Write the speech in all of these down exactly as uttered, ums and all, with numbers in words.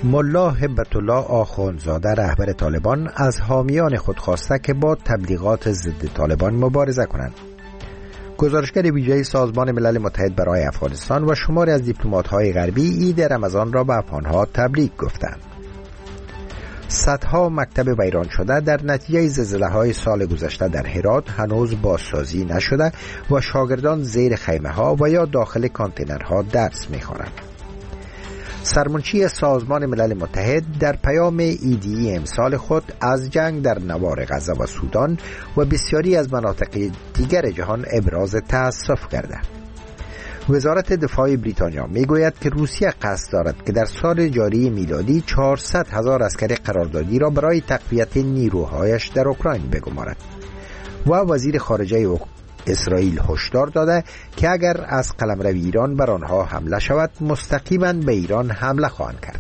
ملا هبت الله آخوندزاده رهبر طالبان از حامیان خود خواسته که با تبلیغات ضد طالبان مبارزه کنند. گزارشگر ویژه سازمان ملل متحد برای افغانستان و شماری از دیپلمات‌های غربی عید رمضان را به افغان‌ها تبریک گفتند. صدها مکتب ویران شده در نتیجه زلزله‌های سال گذشته در هرات هنوز بازسازی نشده و شاگردان زیر خیمه‌ها و یا داخل کانتینرها درس می‌خوانند. سرمنشی سازمان ملل متحد در پیام عیدی امسال خود از جنگ در نوار غزه و سودان و بسیاری از مناطق دیگر جهان ابراز تأسف کرده. وزارت دفاع بریتانیا میگوید که روسیه قصد دارد که در سال جاری میلادی چهارصد هزار عسکر قراردادی را برای تقویت نیروهایش در اوکراین بگمارد و وزیر خارجه اسرائیل هشدار داده که اگر از قلمرو ایران بر آنها حمله شود مستقیما به ایران حمله خواهند کرد.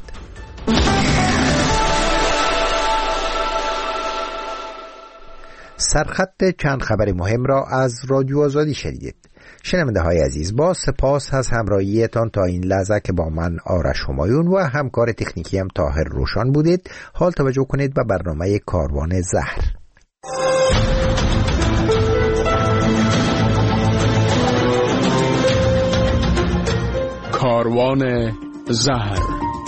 سرخط چند خبر مهم را از رادیو آزادی شنیدید. شنونده های عزیز، با سپاس از همراهیتان تا این لحظه که با من آرش همایون و همکار تکنیکی هم طاهر روشان بودید. حال توجه کنید به برنامه کاروان زهر. کاروان زهر.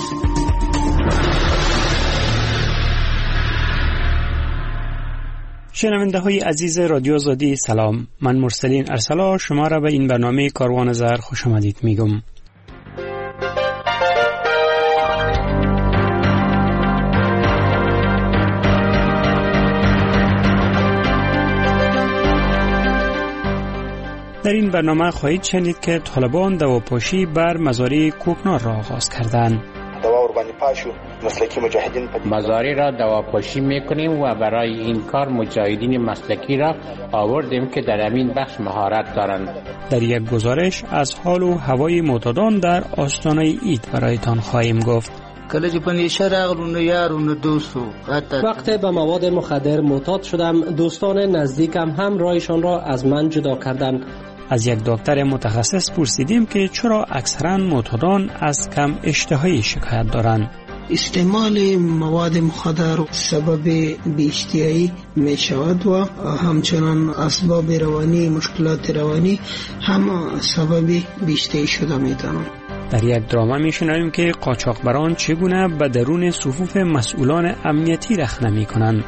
شنونده های عزیز رادیو آزادی سلام، من مرسلین ارسلا شما را به این برنامه کاروان زهر خوش آمدید میگم. در این برنامه خواهید شنید که طالبان دواپاشی بر مزارع کوکنار را آغاز کردند. مزارع را دواپاشی میکنیم و برای این کار مجاهدین مسلکی را آوردیم که در همین بخش مهارت دارند. در یک گزارش از حال و هوای معتادان در آستانه عید برایتان خواهیم گفت. وقتی به مواد مخدر معتاد شدم، دوستان نزدیکم هم رایشان را از من جدا کردند. از یک دکتر متخصص پرسیدیم که چرا اکثرا معتادان از کم اشتهایی شکایت دارند. استعمال مواد مخدر سبب بی‌اشتهایی می شود و همچنان اسباب روانی، مشکلات روانی هم سبب بی‌اشتهایی شده می توانند. در یک دراما می شنویم که قاچاقبران چگونه به درون صفوف مسئولان امنیتی رخنه می کنند.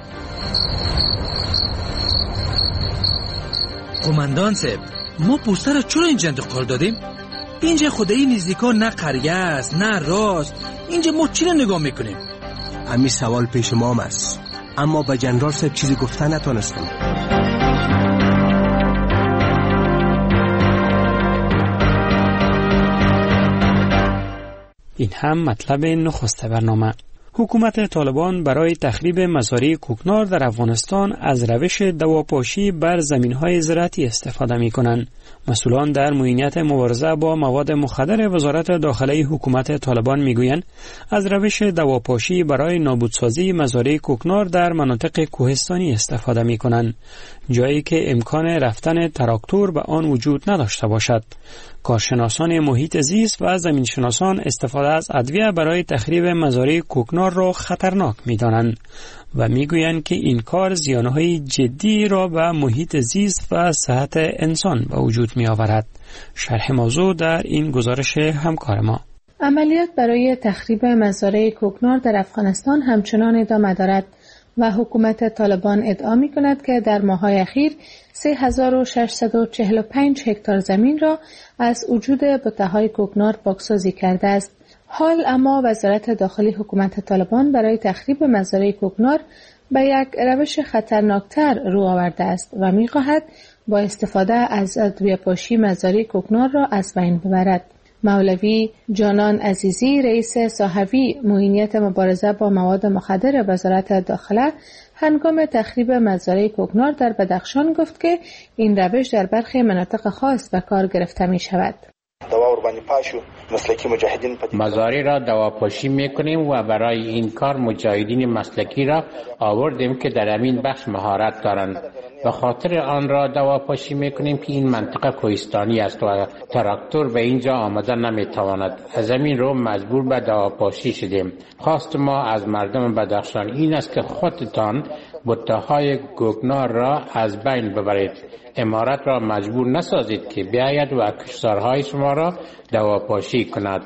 قماندان صاحب، ما پوستر را چرا اینجا انتقال دادیم؟ اینجا خدایی نزدیکا نه قریه است نه راست. اینجا ما چی را نگاه میکنیم؟ همین سوال پیش ما هم است، اما به جنرال صاحب چیزی گفته نتونستم. این هم مطلب نخست برنامه. حکومت طالبان برای تخریب مزارع کوکنار در افغانستان از روش دواپاشی بر زمین‌های زراعتی استفاده می‌کنند. مسئولان در معینیت مبارزه با مواد مخدر وزارت داخلی حکومت طالبان می‌گویند از روش دواپاشی برای نابودسازی مزارع کوکنار در مناطق کوهستانی استفاده می‌کنند، جایی که امکان رفتن تراکتور به آن وجود نداشته باشد. کارشناسان محیط زیست و زمینشناسان استفاده از ادویه برای تخریب مزارع کوکنار را خطرناک می‌دانند و می‌گویند که این کار زیانهای جدی را به محیط زیست و صحت انسان به وجود می‌آورد. شرح موضوع در این گزارش همکار ما. عملیات برای تخریب مزارع کوکنار در افغانستان همچنان ادامه دارد و حکومت طالبان ادعا می‌کند که در ماه‌های اخیر سه هزار و ششصد و چهل و پنج هکتار زمین را از وجود بته‌های کوکنار پاکسازی کرده است. حال اما وزارت داخلی حکومت طالبان برای تخریب مزارع کوکنار به یک روش خطرناکتر رو آورده است و می‌خواهد با استفاده از ادویه‌پاشی مزارع کوکنار را از بین ببرد. مولوی جانان عزیزی، رئیس صاحبی معینیت مبارزه با مواد مخدر وزارت داخله، هنگام تخریب مزارع کوکنار در بدخشان گفت که این روش در برخی مناطق خاص به کار گرفته می شود. مزارع را دواپاشی میکنیم و برای این کار مجاهدین مسلکی را آوردیم که در همین بخش مهارت دارند. به خاطر آن را دواپاشی میکنیم که این منطقه کوهستانی است و تراکتور به اینجا آمدن نمیتواند. از همین رو مجبور به دواپاشی شدیم. خواست ما از مردم بدخشان این است که خودتان بته‌های کوکنار را از بین ببرید. امارت را مجبور نسازید که بیاید و کشتزارهای شما را دواپاشی کند.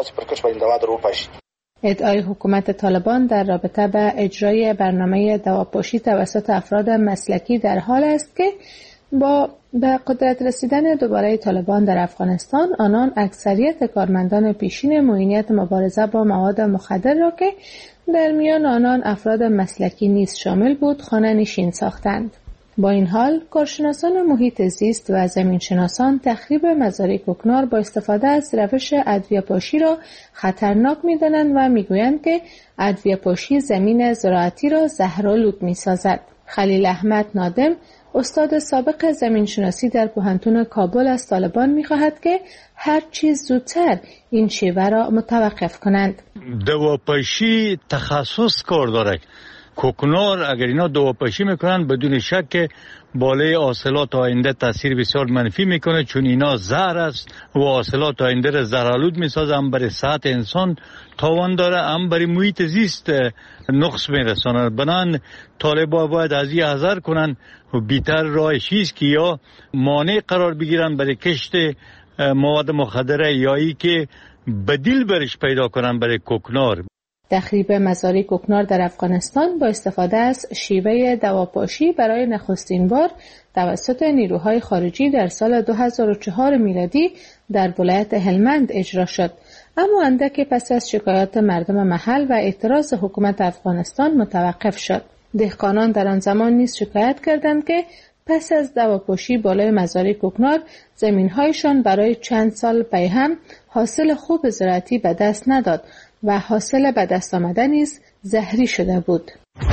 ادعای حکومت طالبان در رابطه با اجرای برنامه دواپاشی توسط افراد مسلکی در حال است که با به قدرت رسیدن دوباره طالبان در افغانستان آنان اکثریت کارمندان پیشین معینیت مبارزه با مواد مخدر را که در میان آنان افراد مسلکی نیز شامل بود خانه نشین ساختند. با این حال کارشناسان محیط زیست و زمینشناسان تخریب مزارع کوکنار با استفاده از روش ادویه‌پاشی را خطرناک می‌دانند و می‌گویند که ادویه‌پاشی زمین زراعتی را زهرآلود می‌سازد. خلیل احمد نادم استاد سابق زمینشناسی در کهنتون کابل از طالبان می‌خواهد که هر چیز زودتر این شیوه را متوقف کنند. دواپاشی تخصص کار دارد. کوکنار اگر اینا دواپاشی میکنن بدون شک بالای حاصلات آینده تاثیر بسیار منفی میکنه، چون اینا زهر است و حاصلات آینده را زهرآلود میسازه. هم برای صحت انسان تاوان داره، هم برای محیط زیست نقص میرسانه. بنان طالبان باید از این حذر کنن و بیتر راه چیز که یا مانع قرار بگیرن برای کشت مواد مخدره یا ای که بدیل برش پیدا کنن برای کوکنار. تخریب مزارع کوکنار در افغانستان با استفاده از شیوه دواپاشی برای نخستین بار توسط نیروهای خارجی در سال دو هزار و چهار میلادی در ولایت هلمند اجرا شد، اما اندکی پس از شکایات مردم محل و اعتراض حکومت افغانستان متوقف شد. دهقانان در آن زمان نیز شکایت کردند که پس از دواپاشی بالای مزارع کوکنار زمین‌هایشان برای چند سال پی هم حاصل خوب زراعتی به دست نداد و حاصل به دست آمده نیز زهری شده بود.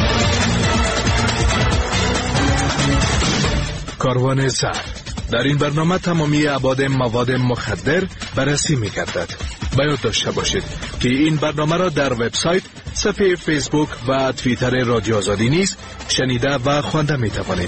کاروان زهر در این برنامه تمامی ابعاد مواد مخدر بررسی می‌گردد. باید داشته باشید که این برنامه را در وبسایت، صفحه فیسبوک و توییتر رادیو آزادی نیز شنیده و خوانده می‌توانید.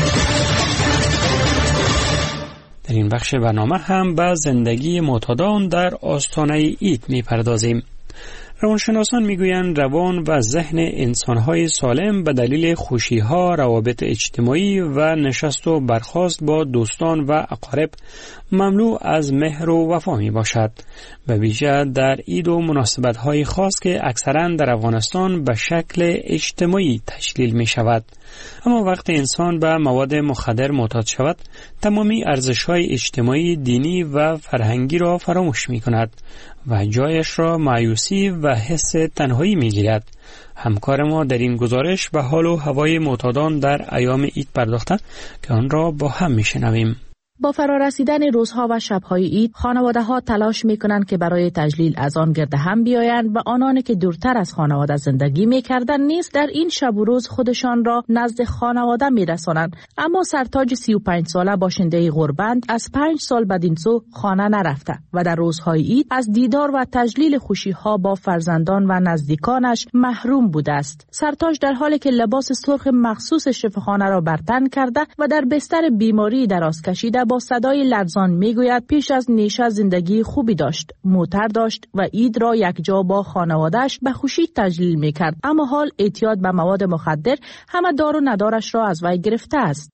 در این بخش برنامه هم به زندگی معتادان در آستانه عید می‌پردازیم. روانشناسان میگویند روان و ذهن انسان‌های سالم به دلیل خوشی‌ها، روابط اجتماعی و نشست و برخاست با دوستان و اقارب مملو از مهر و وفا می باشد. به ویژه در عید و مناسبت‌های خاص که اکثراً در افغانستان به شکل اجتماعی تشکیل می شود. اما وقتی انسان به مواد مخدر معتاد شود، تمامی ارزش‌های اجتماعی، دینی و فرهنگی را فراموش می کند و جایش را مایوسی و حس تنهایی می گیرد. همکار ما در این گزارش به حال و هوای معتادان در ایام عید پرداخته که آن را با هم می شنویم. با فرارسیدن روزها و شبهای عید، خانواده‌ها تلاش می‌کنند که برای تجلیل از آن گرد هم بیایند و آنانی که دورتر از خانواده زندگی می‌کردند نیز در این شب و روز خودشان را نزد خانواده می‌رسانند. اما سرتاج سی و پنج ساله باشنده غربند از پنج سال بدین سو خانه نرفته و در روزهای عید از دیدار و تجلیل خوشی‌ها با فرزندان و نزدیکانش محروم بوده است. سرتاج در حالی که لباس سرخ مخصوص شفاخانه را بر تن کرده و در بستر بیماری دراز کشیده با صدای لرزان میگوید پیش از نیشه زندگی خوبی داشت، موتر داشت و عید را یک جا با خانواده‌اش به خوشی تجلیل میکرد، اما حال اعتیاد به مواد مخدر همه دار و ندارش را از وی گرفته است.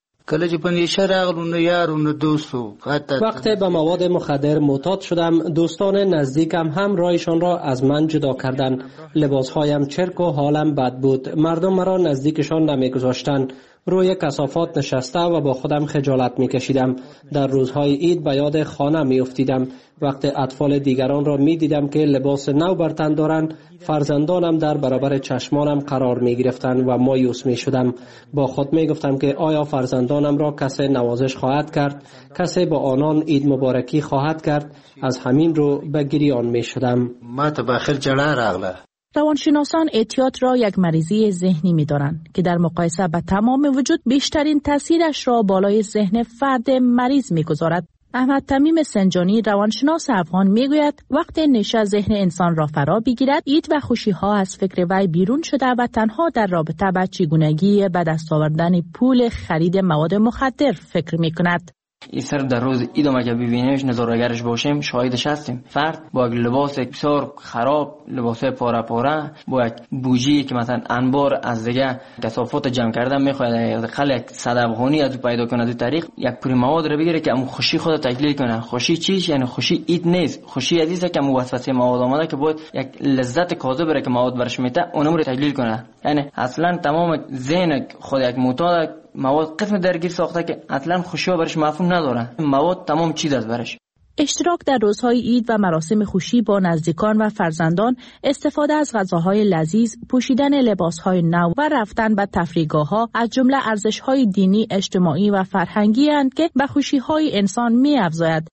وقتی به مواد مخدر معتاد شدم، دوستان نزدیکم هم رایشان را از من جدا کردند. لباسهایم چرک و حالم بد بود. مردم مرا نزدیکشان نمیگذاشتند. روی کثافات نشسته و با خودم خجالت میکشیدم. در روزهای عید به یاد خانه میافتیدم. وقتی اطفال دیگران را میدیدم که لباس نو بر تن دارند، فرزندانم در برابر چشمانم قرار میگرفتند و مایوس میشدم. با خود میگفتم که آیا فرزندانم را کسی نوازش خواهد کرد؟ کسی با آنان عید مبارکی خواهد کرد؟ از همین رو به گریان میشدم. ما ته بخیر جلا راغله. روانشناسان اعتیاد را یک مریضی ذهنی می‌دانند که در مقایسه با تمام وجود بیشترین تاثیرش را بالای ذهن فرد مریض می‌گذارد. احمد تمیم سنجانی روانشناس افغان میگوید وقتی نشه ذهن انسان را فرا بگیرد، عید و خوشی ها از فکر وی بیرون شده و تنها در رابطه با چگونگی به دست آوردن پول خرید مواد مخدر فکر می کند. این سر در روز عید ما که ببینیمش نظاره‌گرش باشیم شاهدش هستیم. فرد با لباس بسیار خراب، لباس پاره پاره، با یک بوجی که مثلا انبار از دیگه کثافات جمع کردن میخواد خل یک صد افغانی از پیدا کنه، دو طریق یک پوری مواد رو بگیره که ام خوشی خود تجلیل کنه. خوشی چیش؟ یعنی خوشی عید نیست. خوشی عزیزه که موسوسه مواد آمده که باید یک لذت کاذب رو که مواد برش میته اونم رو تجلیل کنه. یعنی اصلا تمام ذهن خود یک معتاد مواد قسم درگیر ساخته که اصلا خوشی ها برش مفهوم نداره. مواد تمام چیز است برش. اشتراک در روزهای عید و مراسم خوشی با نزدیکان و فرزندان، استفاده از غذاهای لذیذ، پوشیدن لباسهای نو و رفتن به تفریحگاه‌ها از جمله ارزش‌های دینی، اجتماعی و فرهنگی اند که به خوشی‌های انسان می‌افزاید.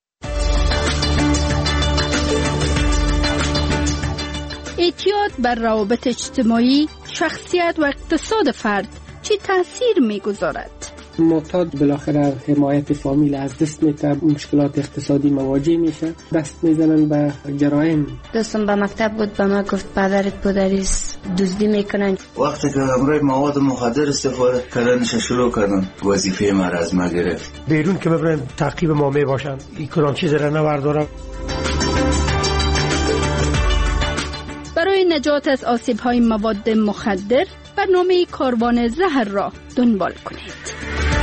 اعتیاد بر روابط اجتماعی، شخصیت و اقتصاد فرد چی تاثیر می‌گذارد؟ معتاد بالاخره حمایت فامیل از دست میده، مشکلات اقتصادی مواجه میشه، دست میزنن به جرایم. دوستم به مکتب بود، به ما گفت پدرت پدریست دزدی میکنن. وقتی که امروز مواد مخدر استفاده کردنش شروع کردن، وظیفه ما را از ما گرفت. بیرون که ببرن تعقیب ما میباشن، این کدام چیز را نوردارم. برای نجات از آسیب‌های مواد مخدر برنامه کاروان زهر را دنبال کنید.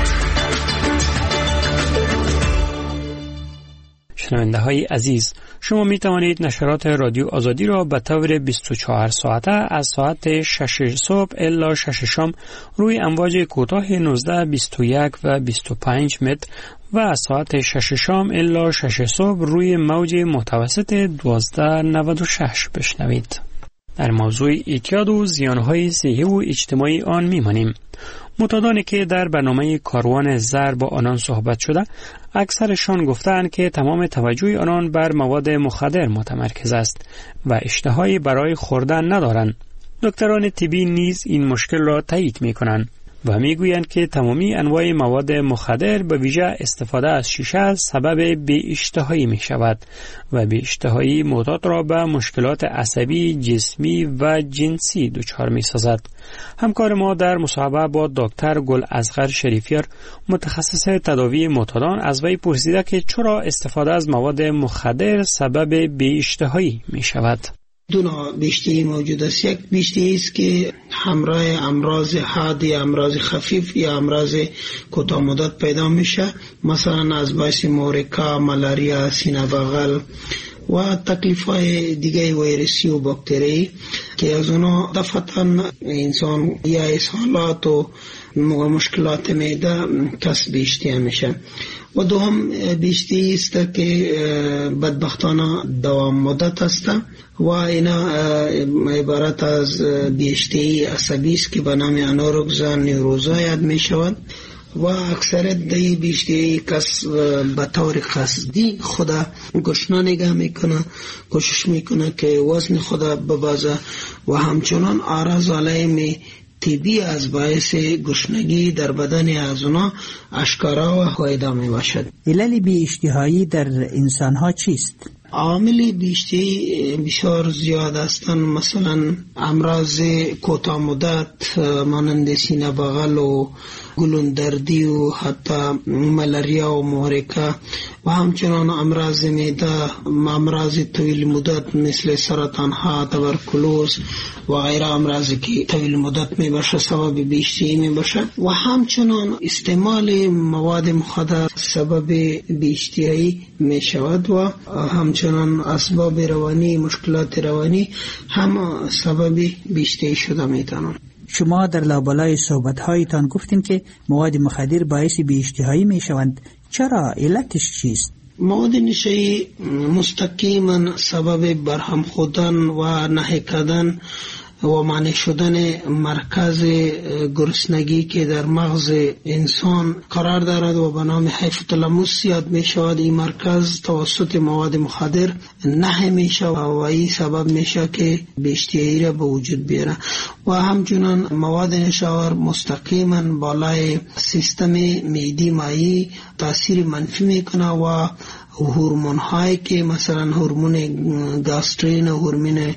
شنونده های عزیز، شما می توانید نشرات رادیو آزادی را به طور بیست و چهار ساعته از ساعت شش صبح الی شش شام روی امواج کوتاه نوزده، بیست و یک و بیست و پنج متر و از ساعت شش شام الی شش صبح روی موج متوسط دوازده نود و شش بشنوید. در موضوع اعتیاد و زیانهای صحی و اجتماعی آن میمانیم. معتادانی که در برنامه کاروان زهر با آنان صحبت شده، اکثرشان گفتند که تمام توجه آنان بر مواد مخدر متمرکز است و اشتهایی برای خوردن ندارند. دکتران طبی نیز این مشکل را تایید می‌کنند و میگویند که تمامی انواع مواد مخدر به ویژه استفاده از شیشه سبب بی‌اشتهایی می شود و بی‌اشتهایی معتاد را به مشکلات عصبی، جسمی و جنسی دچار می سازد. همکار ما در مصاحبه با دکتر گل اصغر شریفیار، متخصص تداوی معتادان، از وی پرسیده که چرا استفاده از مواد مخدر سبب بی‌اشتهایی می شود. دو نوع بیشتری موجود است. یک بیشتری است که همراه امراض حاد یا امراض خفیف یا امراض کوتاه مدت پیدا میشه، مثلا از باعث مورکا، ملاریا، سینه بغل و تکلیف‌های دیگه ویروسی و باکتری که از اونا دفعتاً انسان یا اسهالات و مشکلات معده کسب بیشتری میشه. و دوم بیشتری است که بدبختانه دوام مدت است و اینا عبارت از بیشتری عصبی است که به نام انورکسیا نیوروزا یاد می شود و اکثرت دی بیشتری کس به طور قصدی خدا گشنه نگاه میکنه، کوشش میکنه که وزن خدا ببازه و همچنان آراز علائم طبی از باعث گشنگی در بدن از اونا اشکارا و هایدا می باشد. علل بی اشتهایی در انسان ها چیست؟ عامل بیشتری بسیار زیاد هستند، مثلا امراض کوتاه مدت مانند سینه بغل و گلوندردی و حتی ملاریا و مورکا و همچنان امراض معده، امراض طویل مدت مثل سرطان ها، تبرکلوز و غیره امراضی که طویل مدت می باشه سبب بیشتری می باشه و همچنان استعمال مواد مخدر سبب بیشتری می شود و همچنان اسباب روانی، مشکلات روانی هم سبب بیشتری شده می تانند. شما در لابلای صحبت‌هایتان گفتین که مواد مخدر باعث بی‌اشتهایی می‌شوند. چرا؟ علتش چیست؟ مواد نشایی مستقیما سبب برهم خوردن و نهی کردن و مانع شدن مرکز گرسنگی که در مغز انسان قرار دارد و به نام هایپوتالاموس یاد می شود. این مرکز توسط مواد مخدر نه می شود و این سبب می شود که بی اشتهایی را به وجود بیاره. و همچنان مواد نشاور مستقیما بالای سیستم معده مایع تاثیر منفی می کنه و هورمون هایی که مثلا هورمون گاسترین و هورمون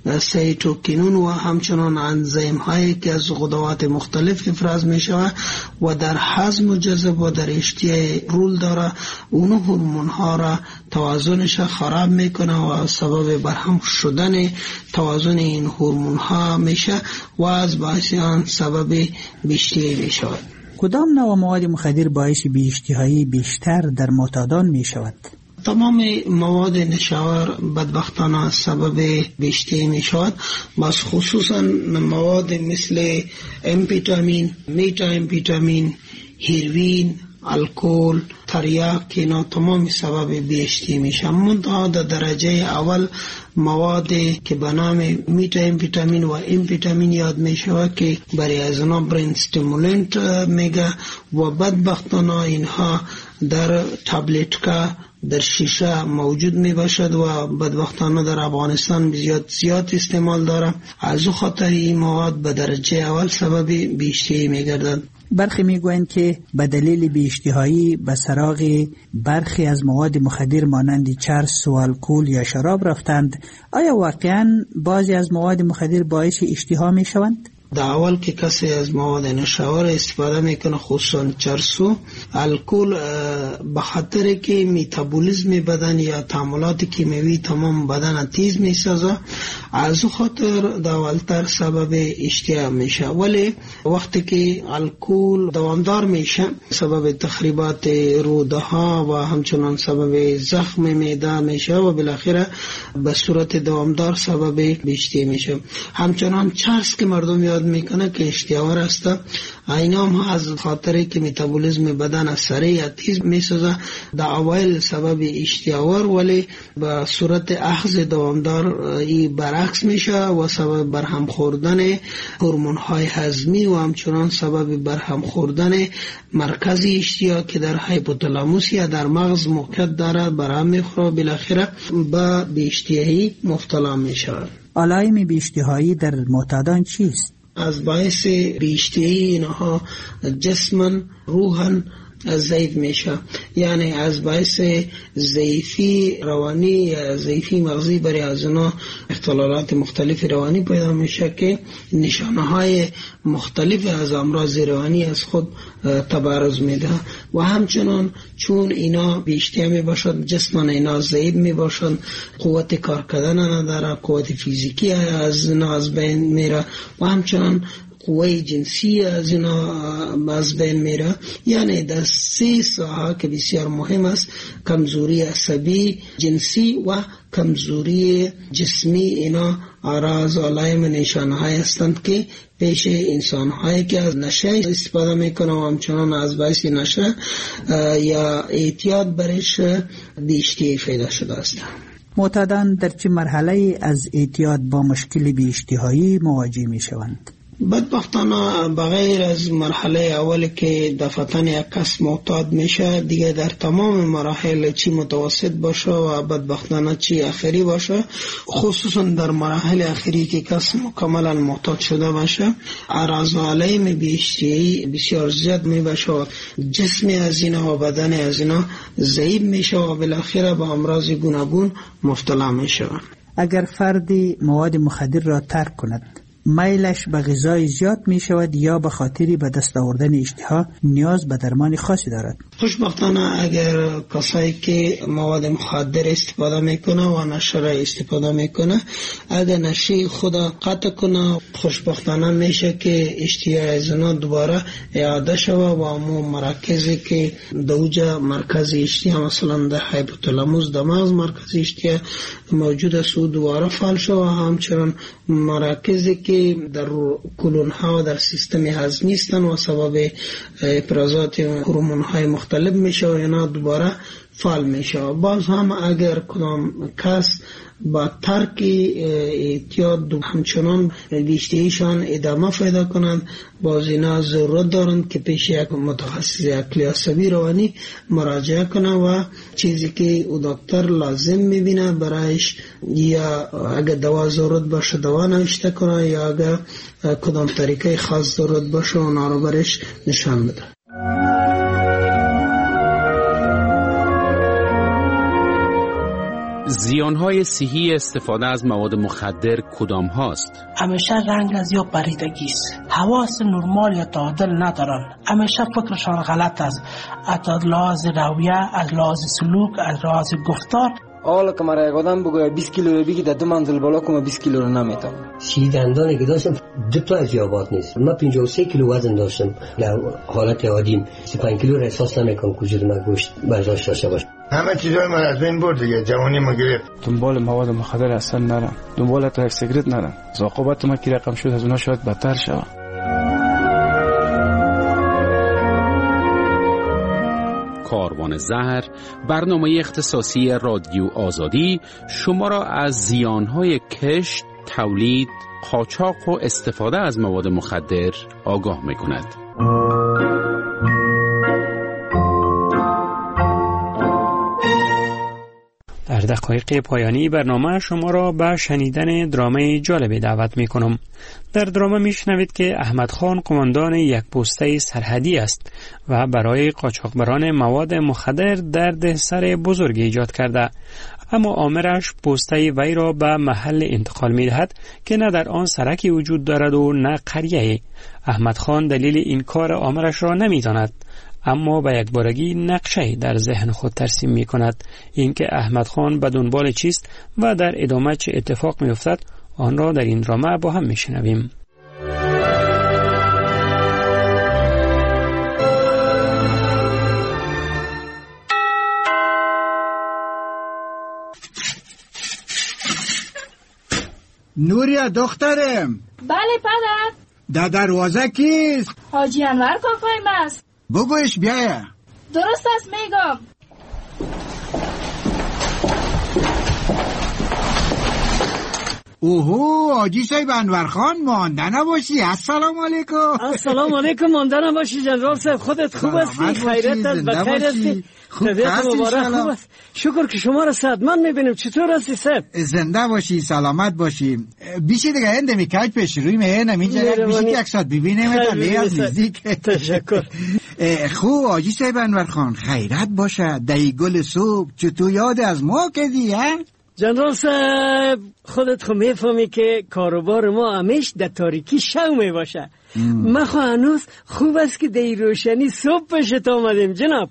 سیتوکینون و همچنان انزیم هایی که از غدوات مختلف افراز می شود و در هضم و جذب و در اشتها رول داره، اون هورمون ها را توازنش خراب میکنه و سبب برهم شدن توازن این هورمون ها میشه و از باعث آن سبب بیشتری می شود. کدام نوع مواد مخدر باعث بی اشتهایی بیشتر در معتادان می شود؟ تمام مواد نشاور بدبختانه سبب بیشتری می شود، بس خصوصا مواد مثل امفیتامین، میتا امفیتامین، هیروین، الکل، تریاک که اینا تمام سبب بیشتری می شود. منتها در درجه اول مواد که به نام میتا امفیتامین و امفیتامین یاد می شود که برای از اونا برین استیمولنت میگه و بدبختانه اینها در تابلت که در شیشه موجود می باشد و بدبختانه در افغانستان زیاد زیاد استعمال داره. از خاطر این مواد به درجه اول سبب بیشتری می گردد. برخی می گویند که به دلیل بی اشتهایی به سراغ برخی از مواد مخدر مانند چرس و الکل یا شراب رفتند. آیا واقعا بعضی از مواد مخدر باعث اشتها می شوند؟ در اول که کسی از مواد نشاور استفاده میکنه خصوصا چرس و الکل به خاطر که میتابولیزم بدن یا تعاملات کیمیایی تمام بدن تیز میسازه، از خاطر در اولتر سبب اشتها میشه. ولی وقتی که الکل دوامدار میشه سبب تخریبات روده ها و همچنان سبب زخم معده میشه و بالاخره به صورت دوامدار سبب بیشتری میشه. همچنان چرس که مردم یاد میکنه که اشتهاور است، اینا هم از خاطر که میتابولیزم بدن از سریع تیز میسازه در اوایل سبب اشتهاور، ولی به صورت اخذ دوامدار این برعکس میشه و سبب برهم خوردن هورمون های هضمی و همچنان سبب برهم خوردن مرکز اشتها که در هایپوتالاموس یا در مغز موقعیت داره برهم میخوره، بالاخره به بیشتهایی مبتلا میشه. علائم بیشتهایی در معتادان چیست؟ از باعث بیشتری اینها جسمن روحن ضعیف میشه، یعنی از باعث ضعیفی روانی یا ضعیفی مغزی برای از اونا اختلالات مختلف روانی پیدا میشه که نشانه های مختلف از امراض روانی از خود تبرز میده و همچنان چون اینا بیشتر می باشد جسمان اینا ضعیف می باشد، قوت کار کردن نداره، قوت فیزیکی از اینا از بین میره و همچنان قوه جنسی از اینا از بین میره. یعنی در سه ساحه که بسیار مهم است، کمزوری عصبی، جنسی و کمزوری جسمی، اینا آراز و علائم نشانه های هستند که پیش انسان هایی که از نشه استفاده میکنه و همچنان از باعث نشه یا اعتیاد برش بیشتری پیدا شده است. معتادان در چه مرحله از اعتیاد با مشکل بی اشتهایی مواجه می شوند؟ بدبختانه بغیر از مرحله اولی که دفعتاً یک کس معتاد میشه، دیگه در تمام مراحل چی متوسط باشه و بدبختانه چی اخری باشه، خصوصا در مراحل اخری که کس مکملا معتاد شده باشه، اعراض و علائم بیشتری بسیار زیاد میباشه و جسم از اینا و بدن از اینا ضعیف میشه و بالاخره به امراض گوناگون مبتلا میشه. اگر فردی مواد مخدر را ترک کند، میلش به غذای زیاد می شود یا به خاطری به دست آوردن اشتها نیاز به درمان خاصی دارد؟ خوشبختانه اگر کسایی که مواد مخدر استفاده میکنه و نشه را استفاده میکنه، اگر نشه خدا قطع کنه، خوشبختانه میشه که اشتها از اونا دوباره اعاده شود و همون مراکزی که دوجه مرکز اشتها مثلا در هایپوتالاموس در مغز مرکز اشتها موجود است و دوباره فعال شود و همچنان مراکزی که که در کلون ها در سیستم هضمی هستند و سبب افرازات هورمون های مختلف میشه و اینا دوباره فعال میشه. باز هم اگر کدام کس با ترک اعتیاد همچنان بیشتریشان ادامه پیدا کنند، باز اینا ضرورت دارند که پیش یک متخصص عقلی عصبی روانی مراجعه کنند و چیزی که او دکتر لازم میبینه برایش، یا اگر دوا ضرورت باشه دوا نوشته کنه، یا اگر کدام طریقه خاص ضرورت باشه اونا رو برایش نشان بده. زیانهای صحی استفاده از مواد مخدر کدام هاست؟ همیشه رنگ از یا پریدگی است، حواس نرمال یا تعادل ندارن، همیشه فکرشان غلط است، از لحاظ رویه، از لحاظ سلوک، از لحاظ گفتار. حالا که مرا یک آدم بگوید بیست کیلو رو بگی در دو منزل بالا کنم بیست کیلو رو نمیتونم. سی دندانی که داشتم دو تا از یابات نیست. من پنجاه و سه کیلو وزن داشتم در حالت عادیم. سی و پنج کیلو را احساس نمیکنم وجود من گوشت برداشت داشته باشه. همه چیزای من از بین برد دیگه، جوانی ما گرفت. دنبال مواد مخدر اصلا نرم، دنبال تریک سیگرت نرم. عاقبت ما که رقم شد از اونها شاید بدتر شود. کاروان زهر، برنامه اختصاصی رادیو آزادی شما را از زیانهای کشت، تولید، قاچاق و استفاده از مواد مخدر آگاه می‌کند. در دقایق پایانی برنامه شما را به شنیدن درامه جالبی دعوت می کنم. در درامه می شنوید که احمد خان قماندان یک پسته سرحدی است و برای قاچاقبران مواد مخدر دردسر بزرگی ایجاد کرده، اما آمرش پسته وی را به محل انتقال می دهد که نه در آن سرکی وجود دارد و نه قریه. احمد خان دلیل این کار آمرش را نمی داند، اما به یک بارگی نقشه در ذهن خود ترسیم می کند. اینکه احمد خان به دنبال چیست و در ادامه چه اتفاق می افتد، آن را در این درامه با هم می شنویم. نوریا دخترم. بله پدر. در دروازه کیست؟ حاجی انور کاکایم است. بگویش بیایه. درست است میگم. اوهو حاجی صاحب انور خان، مانده نباشی. السلام علیکم. السلام علیکم. مانده نباشی جنرال صاحب. خودت خوب هستی؟ خیرت است؟ بخیر هستی؟ طبیعت مبارک خوب است؟ شکر که شما را صحتمند میبینیم. چطور هستی صاحب؟ زنده باشی، سلامت باشی. بیشی دیگه هنده میکاج پیش روی مهنم اینجا بیشی که یک ساعت ببینیم تا از نزدیک. تشکر. خوب حاجی صاحب انور خان، خیرت باشه. دایی گل صبح چطور یاد از ما کردی ها؟ جنرال صاحب خودت خو میفهمی که کاروبار ما همیش در تاریکی شو می باشه. ما خو هنوز خوب است که در روشنی صبح پشت آمدیم جناب.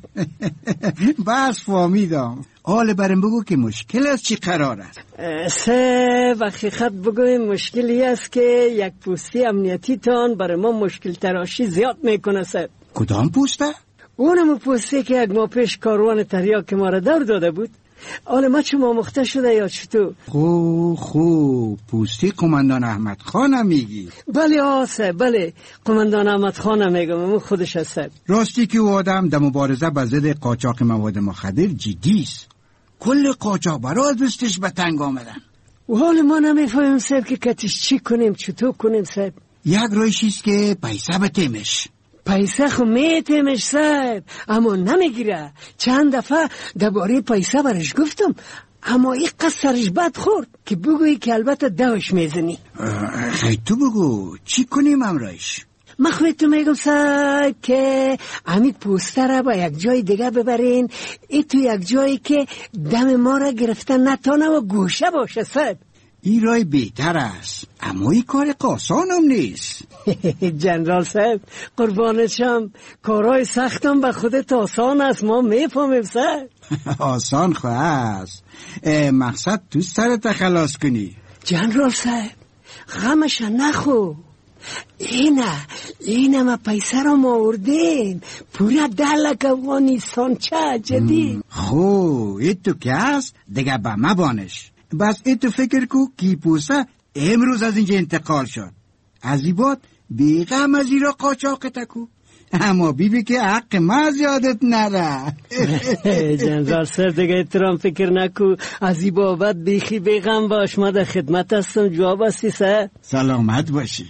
بس فهمیدم. حال برم بگو که مشکل است چی قرار است؟ سه و حقیقت بگویم مشکلی است که یک پوستی امنیتی تان برای ما مشکل تراشی زیاد میکنه صاحب. کدام پوسته؟ اونم پوستی که یک ماه پیش کاروان تریاک ما را دور داده بود. حالا ما چه مامخته شده یا چطور؟ خو خو پوستی قماندان احمد خانم میگی؟ بله آسه بله قماندان احمد خانم میگم، اون خودش هست. راستی که او آدم در مبارزه با ضد قاچاق مواد مخدر جدی است. کل قاچاق برای از دستش به تنگ آمدن. و حال ما نمیفهمیم صاحب که کتش چی کنیم چطور کنیم صاحب. یک روشیست که پیسه بتیمش. پیسه خو میتیمش صاحب، اما نمیگیره. چند دفعه درباره پیسه برش گفتم، اما این قصد سرش بد خورد که بگویی که البته دوش میزنی. خیلی تو بگو چی کنیم امرایش؟ من خواهی تو میگم صاحب که امید پوسته را با یک جای دیگه ببرین، ای تو یک جایی که دم ما را گرفتن نتانه و گوشه باشه صاحب. این رای بهتر است، اما این کار آسان هم نیست. جنرال صاحب قربانشم، کارهای سختم به خودت آسان است، ما میفهمیم صاحب. آسان خواه است، مقصد تو سرت خلاص کنی. جنرال صاحب غمش نخو، اینه اینه ما پیسه را ما اردیم پورا ده لک افغانستان چه جدی. خو ایتو که هست دیگه با ما بانش. بس ایتو فکر کو کی پوسه امروز از اینجا انتقال شد، عزیبات بیغم از ایرا قاچاق تکو، اما بیبی که حق ما زیادت نره. جنرال سر دیگه احترام فکر نکو، از این بابت بیخی بیغم باش، ما در خدمت هستم. جواب هستی سر؟ سلامت باشی.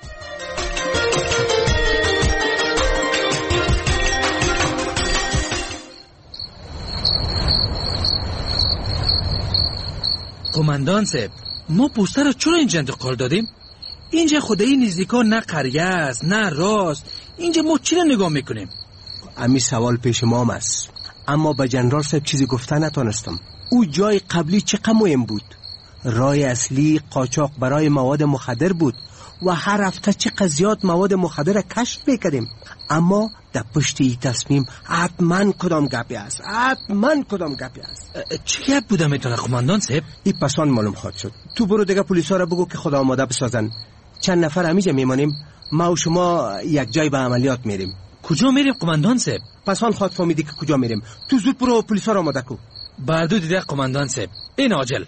قماندان صاحب، ما پوسته را چرا اینجا انتقال دادیم؟ اینجا خدایی نزدیکا نه قریه است نه راست، اینجا ما چی را نگاه میکنیم؟ امی سوال پیش ما هم است، اما به جنرال صاحب چیزی گفته نتانستم. او جای قبلی چقدر مهم بود؟ راه اصلی قاچاق برای مواد مخدر بود و هر هفته چقدر زیاد مواد مخدر کشف میکردیم، اما در پشت این تصمیم حتما کدام گپی است، حتما کدام گپی است. چی گپ بوده میتونه قماندان صاحب؟ این پسان معلوم خواهد شد. تو برو دیگه پلیسا را بگو که خدا آماده بسازن. چند نفر همیجا میمانیم، ما و شما یک جای به عملیات میریم. کجا میریم قماندان صاحب؟ پسان خواهد فهمیدی که کجا میریم. تو زود برو پلیسا را آماده کو. بردو دیده قماندان صاحب، این عاجل.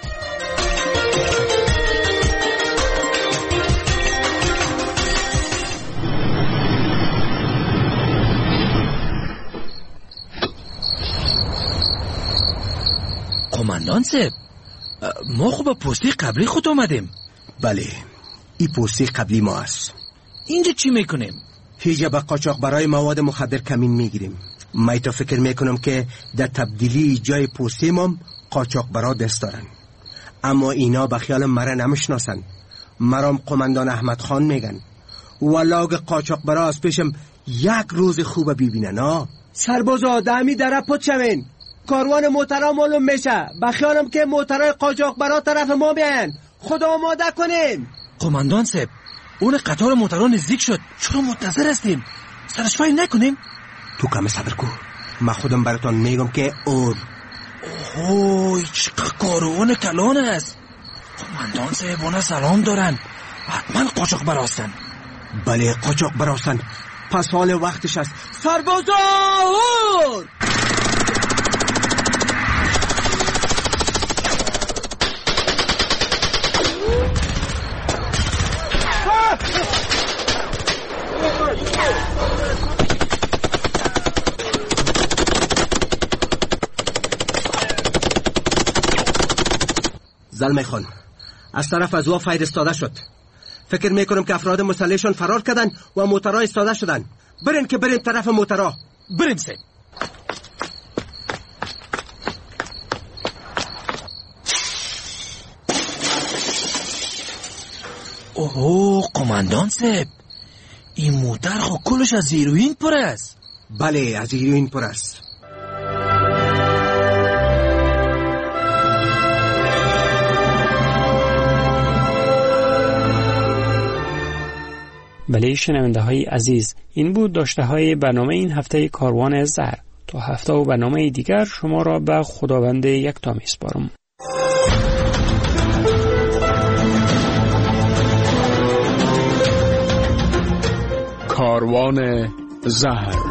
قماندان صاحب، ما خوب پستی قبلی خود آمدیم. بله، این پستی قبلی ما است. اینجا چی میکنیم؟ هیچ به قاچاق برای مواد مخدر کمین میگیریم. من تا فکر میکنم که در تبدیلی جای پستی ما قاچاق برا دست دارن، اما اینا به خیال مرا نمیشناسن. مرام قماندان احمد خان میگن. ولاگ قاچاق برا از پیشم یک روز خوب ببینن. ها سرباز آدمی در پت شوین، کاروان موترا معلوم میشه. بخیالم که موترای قاچاق برا طرف ما بیاین. خدا آماده کنین. قماندان صاحب، اون قطار موترا نزدیک شد، چرا منتظر هستیم؟ سرشفایی نکنیم؟ تو کم صبر کو، من خودم براتون میگم که اور. اوه چقدر کاروان کلان است. قماندان صاحب اونا سلام دارن، حتما قاچاق براستن. بله قاچاق براستن، پس حال وقتش است. سربازا اور! زلمه خان، از طرف از وا فایر استاده شد. فکر میکنم که افراد مسلحشون فرار کردن و موترها استاده شدن. برین که بریم طرف موترها. بریم سه. اوه قماندان صاحب، این موتر خو کلش از هیروئین پر است. بله از هیروئین پر است. بله شنونده های عزیز، این بود داشته های برنامه این هفته کاروان زهر. تا هفته و برنامه دیگر شما را به خداوند یکتا میسپارم. کاروان زهر.